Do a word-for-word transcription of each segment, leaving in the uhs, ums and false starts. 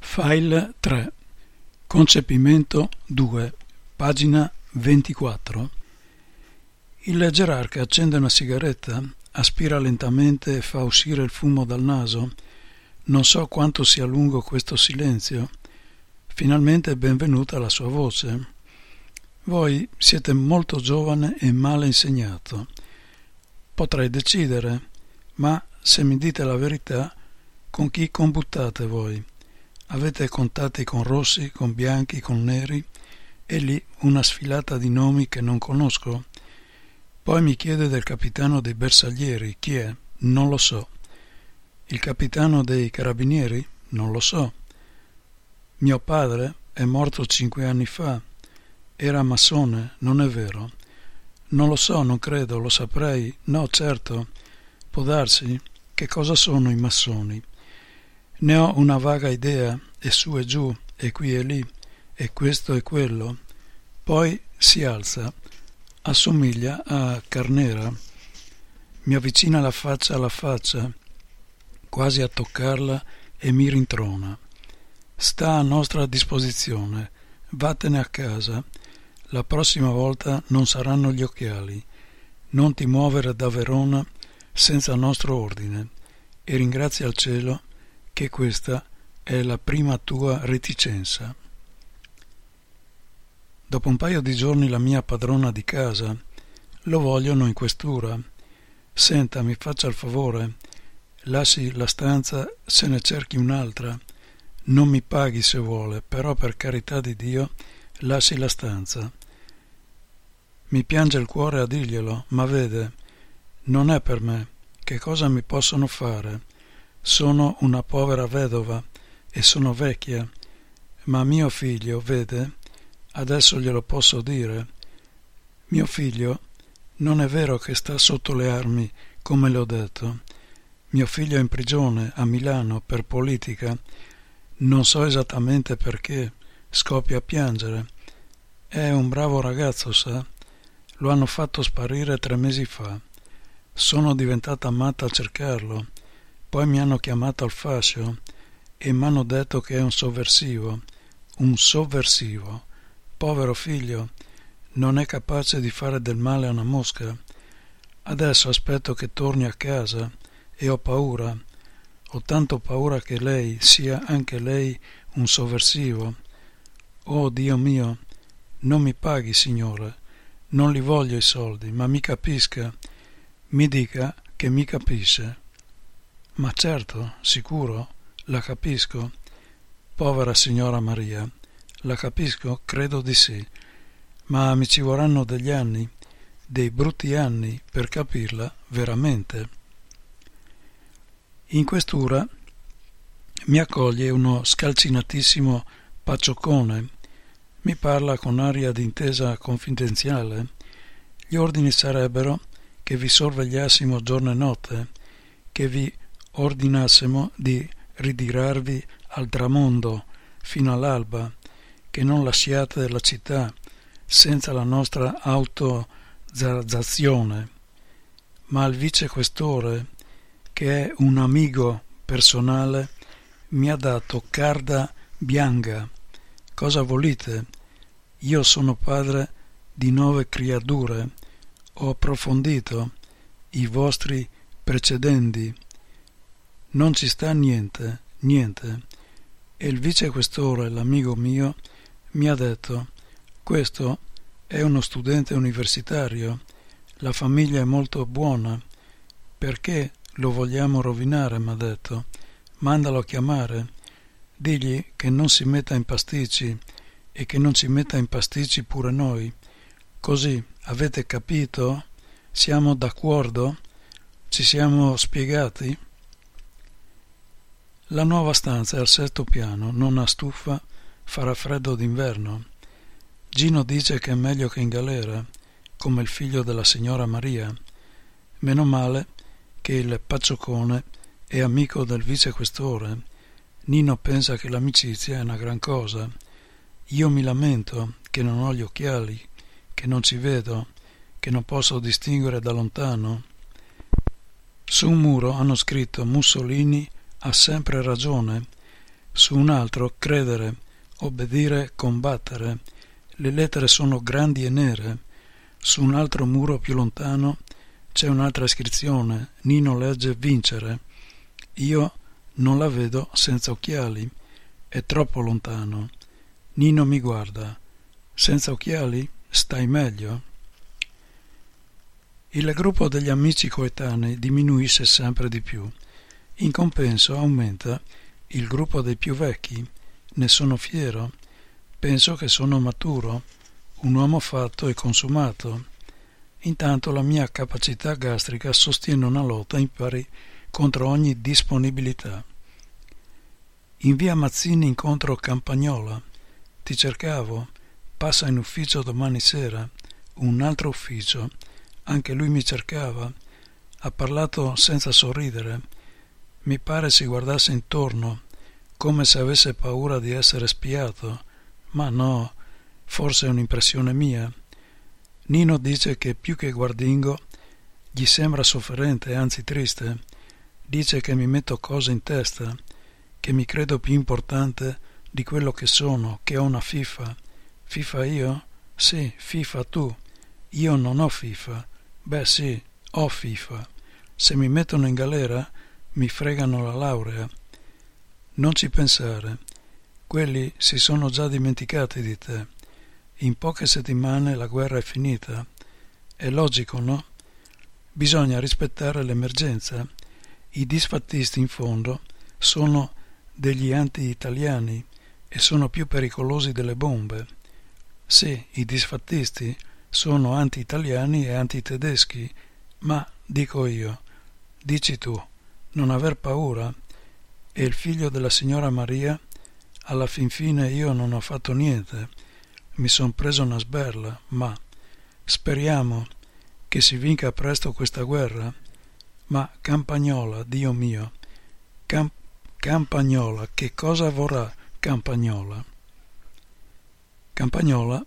File tre. Concepimento due, pagina ventiquattro. Il gerarca accende una sigaretta, aspira lentamente e fa uscire il fumo dal naso. Non so quanto sia lungo questo silenzio. Finalmente è benvenuta la sua voce. Voi siete molto giovane e male insegnato. Potrei decidere, ma se mi dite la verità, con chi combuttate voi? Avete contatti con rossi, con bianchi, con neri, e lì una sfilata di nomi che non conosco. Poi mi chiede del capitano dei bersaglieri, chi è? Non lo so. Il capitano dei carabinieri? Non lo so. Mio padre è morto cinque anni fa. Era massone, non è vero? Non lo so, non credo, lo saprei. No, certo. Può darsi. Che cosa sono i massoni? Ne ho una vaga idea, e su e giù, e qui e lì, e questo e quello. Poi si alza, assomiglia a Carnera, mi avvicina la faccia alla faccia, quasi a toccarla, e mi rintrona. Sta a nostra disposizione, vattene a casa, la prossima volta non saranno gli occhiali, non ti muovere da Verona senza nostro ordine, e ringrazia il cielo che questa è la prima tua reticenza. Dopo un paio di giorni la mia padrona di casa lo vogliono in questura. Senta, mi faccia il favore, lasci la stanza, se ne cerchi un'altra. Non mi paghi se vuole, però per carità di Dio lasci la stanza. Mi piange il cuore a dirglielo, ma vede, non è per me. Che cosa mi possono fare? Sono una povera vedova e sono vecchia, ma mio figlio, vede, adesso glielo posso dire, mio figlio non è vero che sta sotto le armi, come le ho detto. Mio figlio è in prigione a Milano per politica, non so esattamente perché, scoppia a piangere. È un bravo ragazzo, sa, lo hanno fatto sparire tre mesi fa. Sono diventata matta a cercarlo. Poi mi hanno chiamato al fascio e mi hanno detto che è un sovversivo, un sovversivo. Povero figlio, non è capace di fare del male a una mosca. Adesso aspetto che torni a casa e ho paura. Ho tanto paura che lei sia anche lei un sovversivo. Oh Dio mio, non mi paghi, signore. Non li voglio i soldi, ma mi capisca. Mi dica che mi capisce. Ma certo, sicuro, la capisco. Povera signora Maria, la capisco? Credo di sì. Ma mi ci vorranno degli anni, dei brutti anni, per capirla veramente. In questura mi accoglie uno scalcinatissimo paccioccone. Mi parla con aria di intesa confidenziale. Gli ordini sarebbero che vi sorvegliassimo giorno e notte, che vi ordinassimo di ritirarvi al tramondo fino all'alba, che non lasciate la città senza la nostra autorizzazione. Ma il vicequestore, che è un amico personale, mi ha dato carta bianca. Cosa volete? Io sono padre di nove creature, ho approfondito i vostri precedenti. Non ci sta niente, niente. E il vicequestore, l'amico mio, mi ha detto: questo è uno studente universitario, la famiglia è molto buona, perché lo vogliamo rovinare? M'ha detto. Mandalo a chiamare, digli che non si metta in pasticci e che non ci metta in pasticci pure noi. Così, avete capito? Siamo d'accordo? Ci siamo spiegati? La nuova stanza è al sesto piano, non ha stufa, farà freddo d'inverno. Gino dice che è meglio che in galera, come il figlio della signora Maria. Meno male che il paccioccone è amico del vicequestore. Nino pensa che l'amicizia è una gran cosa. Io mi lamento che non ho gli occhiali, che non ci vedo, che non posso distinguere da lontano. Su un muro hanno scritto: Mussolini ha sempre ragione, su un altro credere, obbedire, combattere. Le lettere sono grandi e nere. Su un altro muro più lontano c'è un'altra iscrizione. Nino legge vincere. Io non la vedo senza occhiali. È troppo lontano. Nino mi guarda. Senza occhiali stai meglio? Il gruppo degli amici coetanei diminuisce sempre di più. In compenso aumenta il gruppo dei più vecchi. Ne sono fiero. Penso che sono maturo, un uomo fatto e consumato. Intanto la mia capacità gastrica sostiene una lotta impari contro ogni disponibilità. In via Mazzini incontro Campagnola. Ti cercavo. Passa in ufficio domani sera. Un altro ufficio. Anche lui mi cercava. Ha parlato senza sorridere. Mi pare si guardasse intorno, come se avesse paura di essere spiato. Ma no, forse è un'impressione mia. Nino dice che più che guardingo gli sembra sofferente, anzi triste. Dice che mi metto cose in testa, che mi credo più importante di quello che sono, che ho una FIFA. FIFA io? Sì, FIFA tu. Io non ho FIFA. Beh sì, ho FIFA. Se mi mettono in galera mi fregano la laurea. Non ci pensare. Quelli si sono già dimenticati di te. In poche settimane la guerra è finita. È logico, no? Bisogna rispettare l'emergenza. I disfattisti, in fondo, sono degli anti-italiani e sono più pericolosi delle bombe. Sì, i disfattisti sono anti-italiani e anti-tedeschi, ma, dico io, dici tu, non aver paura. E il figlio della signora Maria, alla fin fine io non ho fatto niente, mi son preso una sberla, ma speriamo che si vinca presto questa guerra. Ma Campagnola, Dio mio, Camp- Campagnola, che cosa vorrà Campagnola? Campagnola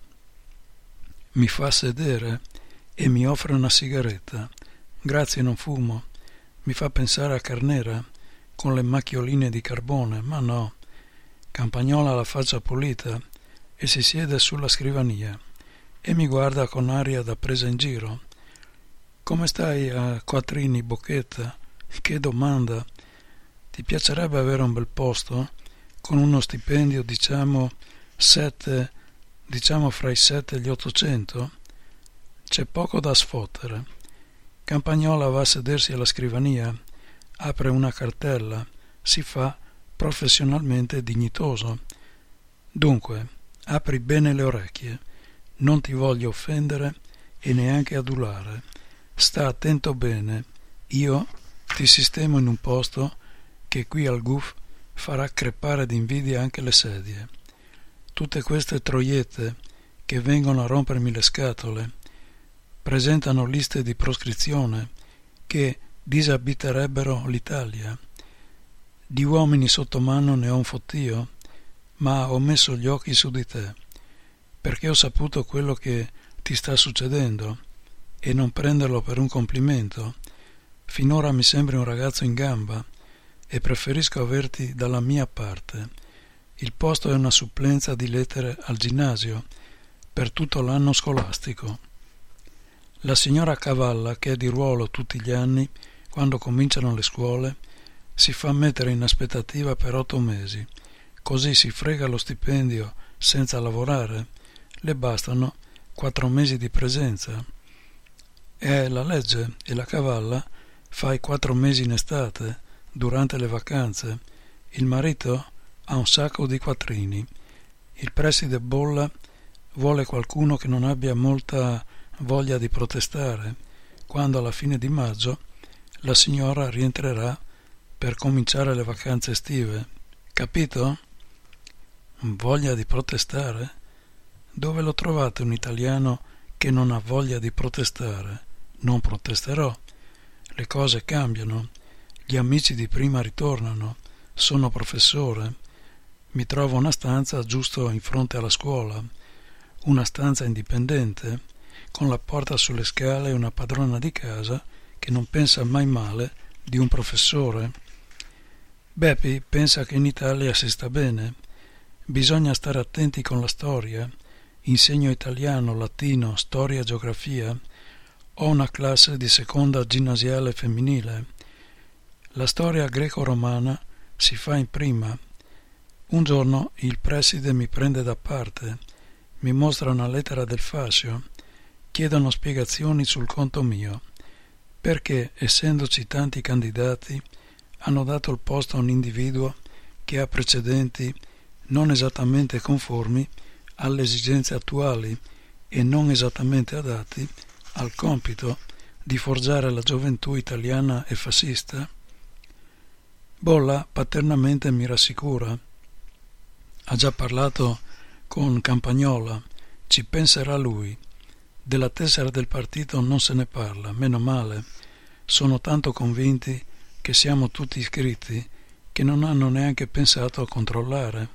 mi fa sedere e mi offre una sigaretta. Grazie, non fumo. Mi fa pensare a Carnera con le macchioline di carbone, ma no. Campagnola ha la faccia pulita e si siede sulla scrivania e mi guarda con aria da presa in giro. Come stai a quattrini, Bocchetta? Che domanda! Ti piacerebbe avere un bel posto con uno stipendio, diciamo, sette, diciamo fra i sette e gli ottocento? C'è poco da sfottere. Campagnola va a sedersi alla scrivania, apre una cartella, si fa professionalmente dignitoso. Dunque, apri bene le orecchie, non ti voglio offendere e neanche adulare. Sta attento bene, io ti sistemo in un posto che qui al G U F farà crepare d'invidia anche le sedie. Tutte queste troiette che vengono a rompermi le scatole presentano liste di proscrizione che disabiterebbero l'Italia. Di uomini sotto mano ne ho un fottio, ma ho messo gli occhi su di te, perché ho saputo quello che ti sta succedendo, e non prenderlo per un complimento. Finora mi sembri un ragazzo in gamba e preferisco averti dalla mia parte. Il posto è una supplenza di lettere al ginnasio per tutto l'anno scolastico. La signora Cavalla, che è di ruolo tutti gli anni, quando cominciano le scuole, si fa mettere in aspettativa per otto mesi, così si frega lo stipendio senza lavorare, le bastano quattro mesi di presenza. È la legge e la Cavalla fa i quattro mesi in estate, durante le vacanze. Il marito ha un sacco di quattrini. Il preside Bolla vuole qualcuno che non abbia molta voglia di protestare, quando alla fine di maggio la signora rientrerà per cominciare le vacanze estive. Capito? Voglia di protestare? Dove lo trovate un italiano che non ha voglia di protestare? Non protesterò. Le cose cambiano. Gli amici di prima ritornano. Sono professore. Mi trovo una stanza giusto in fronte alla scuola. Una stanza indipendente, con la porta sulle scale e una padrona di casa che non pensa mai male di un professore. Beppi pensa che in Italia si sta bene. Bisogna stare attenti con la storia. Insegno italiano, latino, storia e geografia. Ho una classe di seconda ginnasiale femminile. La storia greco-romana si fa in prima. Un giorno il preside mi prende da parte, mi mostra una lettera del fascio, chiedono spiegazioni sul conto mio, perché, essendoci tanti candidati, hanno dato il posto a un individuo che ha precedenti non esattamente conformi alle esigenze attuali e non esattamente adatti al compito di forgiare la gioventù italiana e fascista. Bolla paternamente mi rassicura. Ha già parlato con Campagnola, ci penserà lui. Della tessera del partito non se ne parla, meno male. Sono tanto convinti che siamo tutti iscritti che non hanno neanche pensato a controllare.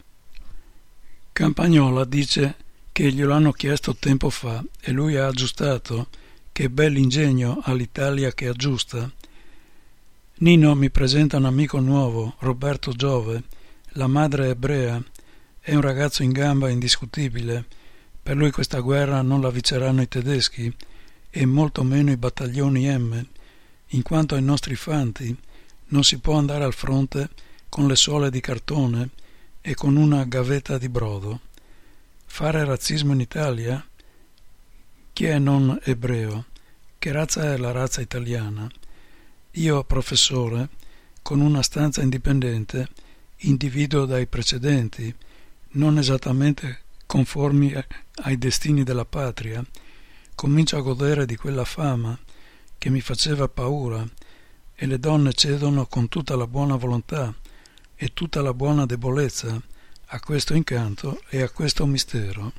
Campagnola dice che glielo hanno chiesto tempo fa e lui ha aggiustato. Che bell'ingegno all'Italia che aggiusta. Nino mi presenta un amico nuovo, Roberto Giove. La madre è ebrea. È un ragazzo in gamba indiscutibile. Per lui questa guerra non la vinceranno i tedeschi e molto meno i battaglioni M, in quanto ai nostri fanti non si può andare al fronte con le suole di cartone e con una gavetta di brodo. Fare razzismo in Italia? Chi è non ebreo? Che razza è la razza italiana? Io, professore, con una stanza indipendente, individuo dai precedenti, non esattamente conformi ai destini della patria, comincio a godere di quella fama che mi faceva paura e le donne cedono con tutta la buona volontà e tutta la buona debolezza a questo incanto e a questo mistero.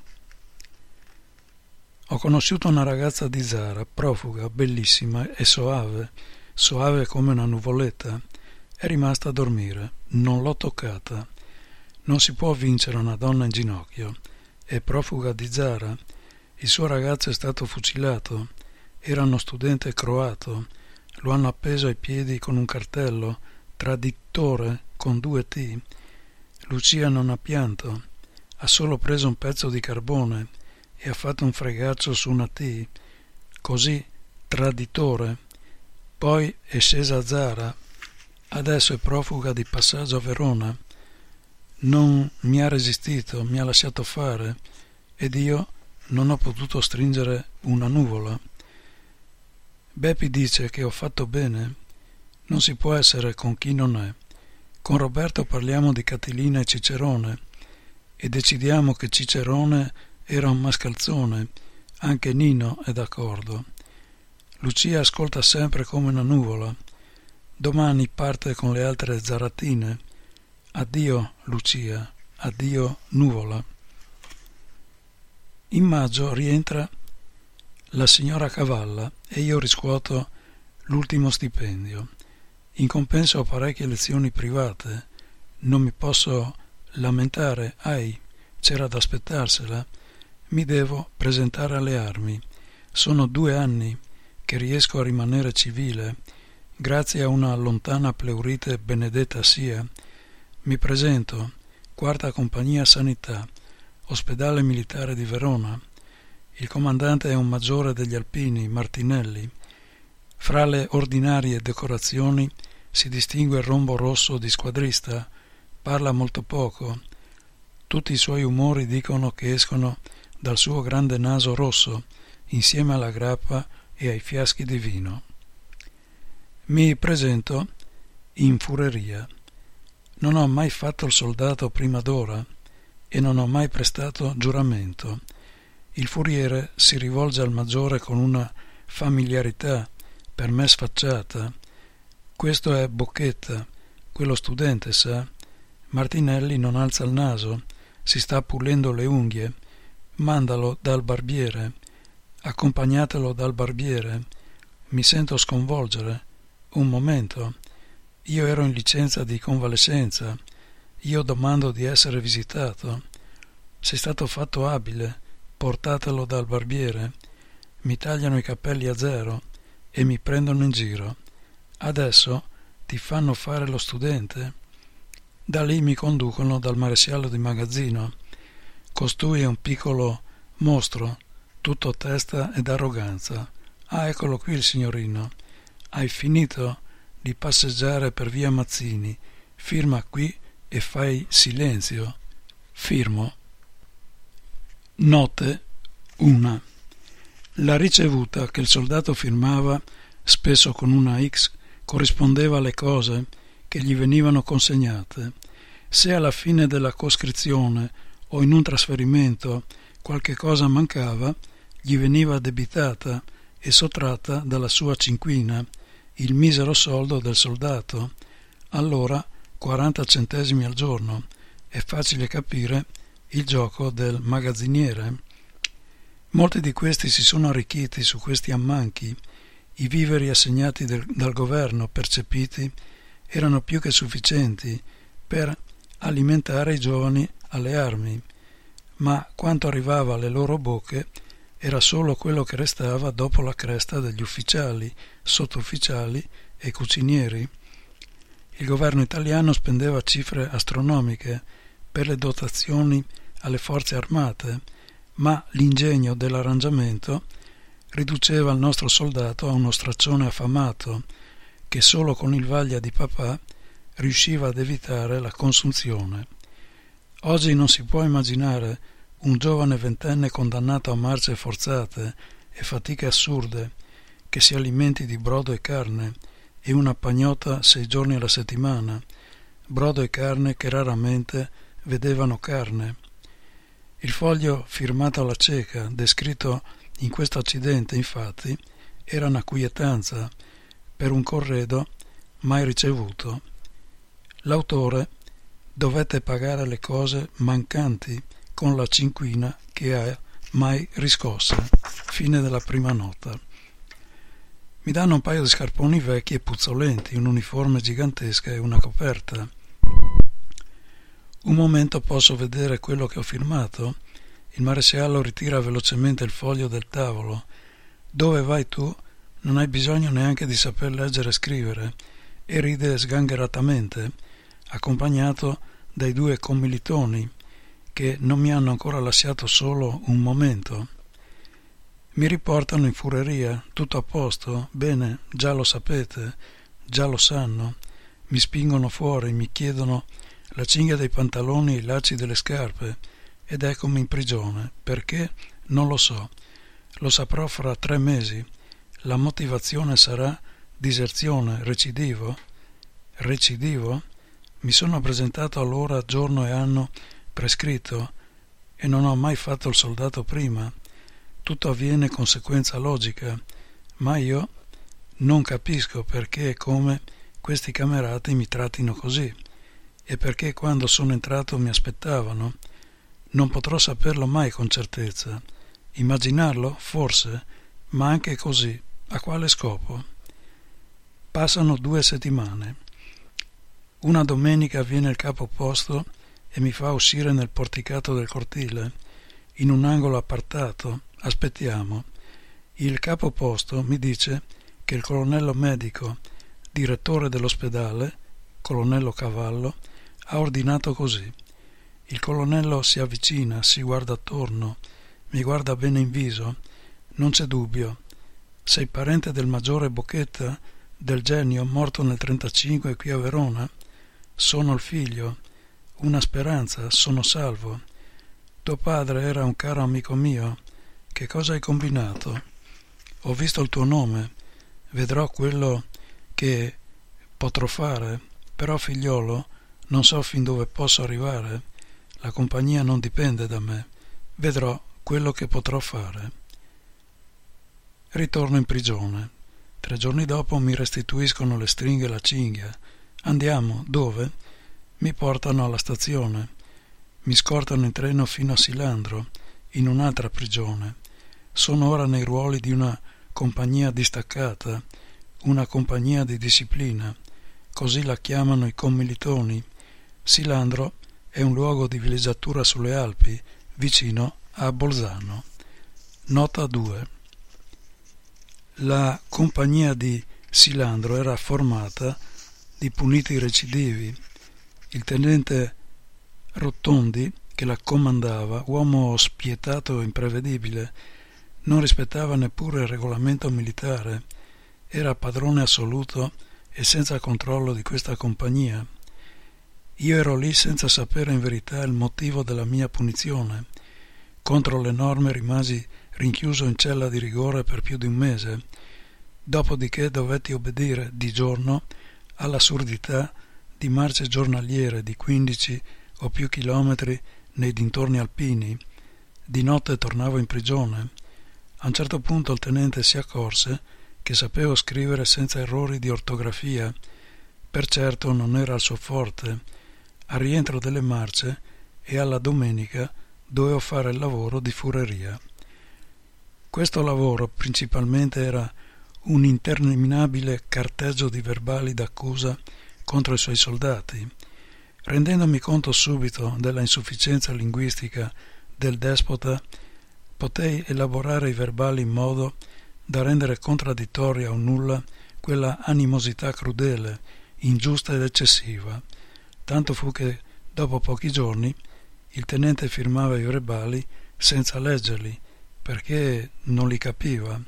Ho conosciuto una ragazza di Zara, profuga, bellissima e soave, soave come una nuvoletta. È rimasta a dormire. Non l'ho toccata. Non si può vincere una donna in ginocchio. È profuga di Zara. Il suo ragazzo è stato fucilato. Era uno studente croato. Lo hanno appeso ai piedi con un cartello, tradittore con due T. Lucia non ha pianto. Ha solo preso un pezzo di carbone e ha fatto un fregaccio su una T, così, traditore. Poi è scesa a Zara, adesso è profuga di passaggio a Verona. Non mi ha resistito, mi ha lasciato fare, ed io non ho potuto stringere una nuvola. Beppi dice che ho fatto bene. Non si può essere con chi non è. Con Roberto parliamo di Catilina e Cicerone, e decidiamo che Cicerone era un mascalzone, anche Nino è d'accordo. Lucia ascolta sempre come una nuvola. Domani parte con le altre zaratine. Addio Lucia, addio nuvola. In maggio rientra la signora Cavalla e io riscuoto l'ultimo stipendio. In compenso ho parecchie lezioni private. Non mi posso lamentare, ai, c'era da aspettarsela. Mi devo presentare alle armi. Sono due anni che riesco a rimanere civile, grazie a una lontana pleurite benedetta sia. Mi presento, quarta compagnia sanità, ospedale militare di Verona. Il comandante è un maggiore degli Alpini, Martinelli. Fra le ordinarie decorazioni si distingue il rombo rosso di squadrista. Parla molto poco. Tutti i suoi umori dicono che escono dal suo grande naso rosso, insieme alla grappa e ai fiaschi di vino. Mi presento in fureria. Non ho mai fatto il soldato prima d'ora e non ho mai prestato giuramento. Il furiere si rivolge al maggiore con una familiarità per me sfacciata. Questo è Bocchetta, quello studente, sa? Martinelli non alza il naso, si sta pulendo le unghie. Mandalo dal barbiere, accompagnatelo dal barbiere. Mi sento sconvolgere. Un momento. Io ero in licenza di convalescenza. Io domando di essere visitato. Sei stato fatto abile. Portatelo dal barbiere. Mi tagliano i capelli a zero e mi prendono in giro. Adesso ti fanno fare lo studente? Da lì mi conducono dal maresciallo di magazzino. Costui è un piccolo mostro, tutto testa ed arroganza. Ah, eccolo qui il signorino. Hai finito di passeggiare per via Mazzini. Firma qui e fai silenzio. Firmo. Note una. La ricevuta che il soldato firmava, spesso con una X, corrispondeva alle cose che gli venivano consegnate. Se alla fine della coscrizione o in un trasferimento qualche cosa mancava, gli veniva addebitata e sottratta dalla sua cinquina il misero soldo del soldato, allora quaranta centesimi al giorno. È facile capire il gioco del magazziniere. Molti di questi si sono arricchiti su questi ammanchi. I viveri assegnati del, dal governo percepiti erano più che sufficienti per alimentare i giovani alle armi, ma quanto arrivava alle loro bocche era solo quello che restava dopo la cresta degli ufficiali, sottufficiali e cucinieri. Il governo italiano spendeva cifre astronomiche per le dotazioni alle forze armate, ma l'ingegno dell'arrangiamento riduceva il nostro soldato a uno straccione affamato che solo con il vaglia di papà riusciva ad evitare la consunzione. Oggi non si può immaginare un giovane ventenne condannato a marce forzate e fatiche assurde, che si alimenti di brodo e carne e una pagnota sei giorni alla settimana, brodo e carne che raramente vedevano carne. Il foglio firmato alla cieca, descritto in questo accidente, infatti, era una quietanza per un corredo mai ricevuto. L'autore dovette pagare le cose mancanti con la cinquina che ha mai riscossa. Fine della prima nota. Mi danno un paio di scarponi vecchi e puzzolenti, un'uniforme gigantesca e una coperta. Un momento posso vedere quello che ho firmato. Il maresciallo ritira velocemente il foglio del tavolo. Dove vai tu? Non hai bisogno neanche di saper leggere e scrivere. E ride sgangheratamente, accompagnato dai due commilitoni che non mi hanno ancora lasciato solo un momento. Mi riportano in fureria. Tutto a posto? Bene, già lo sapete, già lo sanno. Mi spingono fuori, mi chiedono la cinghia dei pantaloni e i lacci delle scarpe ed eccomi in prigione. Perché? Non lo so. Lo saprò fra tre mesi. La motivazione sarà diserzione, recidivo. Recidivo? Mi sono presentato allora giorno e anno prescritto e non ho mai fatto il soldato prima. Tutto avviene conseguenza logica, ma io non capisco perché e come questi camerati mi trattino così e perché quando sono entrato mi aspettavano. Non potrò saperlo mai con certezza. Immaginarlo? Forse, ma anche così. A quale scopo? Passano due settimane. Una domenica viene il capo posto e mi fa uscire nel porticato del cortile, in un angolo appartato. Aspettiamo. Il capo posto mi dice che il colonnello medico, direttore dell'ospedale, colonnello Cavallo, ha ordinato così. Il colonnello si avvicina, si guarda attorno, mi guarda bene in viso. Non c'è dubbio. Sei parente del maggiore Bocchetta, del genio morto nel trentacinque qui a Verona? Sono il figlio. Una speranza, sono salvo. Tuo padre era un caro amico mio. Che cosa hai combinato? Ho visto il tuo nome. Vedrò quello che potrò fare. Però, figliolo, non so fin dove posso arrivare. La compagnia non dipende da me. Vedrò quello che potrò fare. Ritorno in prigione. Tre giorni dopo mi restituiscono le stringhe e la cinghia. Andiamo. Dove? Mi portano alla stazione. Mi scortano in treno fino a Silandro, in un'altra prigione. Sono ora nei ruoli di una compagnia distaccata, una compagnia di disciplina. Così la chiamano i commilitoni. Silandro è un luogo di villeggiatura sulle Alpi, vicino a Bolzano. Nota due. La compagnia di Silandro era formata di puniti recidivi. Il tenente Rotondi, che la comandava, uomo spietato e imprevedibile, non rispettava neppure il regolamento militare, era padrone assoluto e senza controllo di questa compagnia. Io ero lì senza sapere in verità il motivo della mia punizione. Contro le norme rimasi rinchiuso in cella di rigore per più di un mese, dopodiché dovetti obbedire di giorno all'assurdità di marce giornaliere di quindici o più chilometri nei dintorni alpini. Di notte tornavo in prigione. A un certo punto il tenente si accorse che sapevo scrivere senza errori di ortografia. Per certo non era il suo forte. Al rientro delle marce e alla domenica dovevo fare il lavoro di fureria. Questo lavoro principalmente era un interminabile carteggio di verbali d'accusa contro i suoi soldati. Rendendomi conto subito della insufficienza linguistica del despota, potei elaborare i verbali in modo da rendere contraddittoria o nulla quella animosità crudele, ingiusta ed eccessiva. Tanto fu che, dopo pochi giorni, il tenente firmava i verbali senza leggerli, perché non li capiva.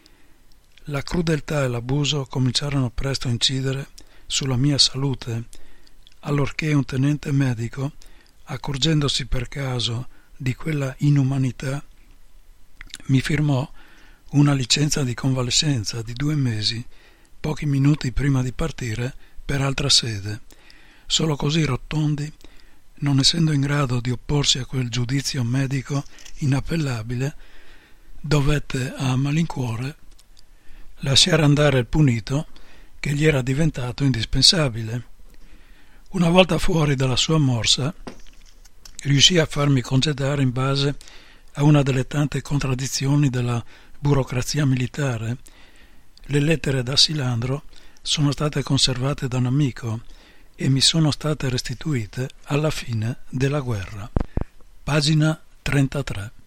La crudeltà e l'abuso cominciarono presto a incidere sulla mia salute, allorché un tenente medico, accorgendosi per caso di quella inumanità, mi firmò una licenza di convalescenza di due mesi, pochi minuti prima di partire per altra sede. Solo così Rotondi, non essendo in grado di opporsi a quel giudizio medico inappellabile, dovette a malincuore lasciare andare il punito che gli era diventato indispensabile. Una volta fuori dalla sua morsa, riuscì a farmi congedare in base a una delle tante contraddizioni della burocrazia militare. Le lettere da Silandro sono state conservate da un amico e mi sono state restituite alla fine della guerra. Pagina trentatré.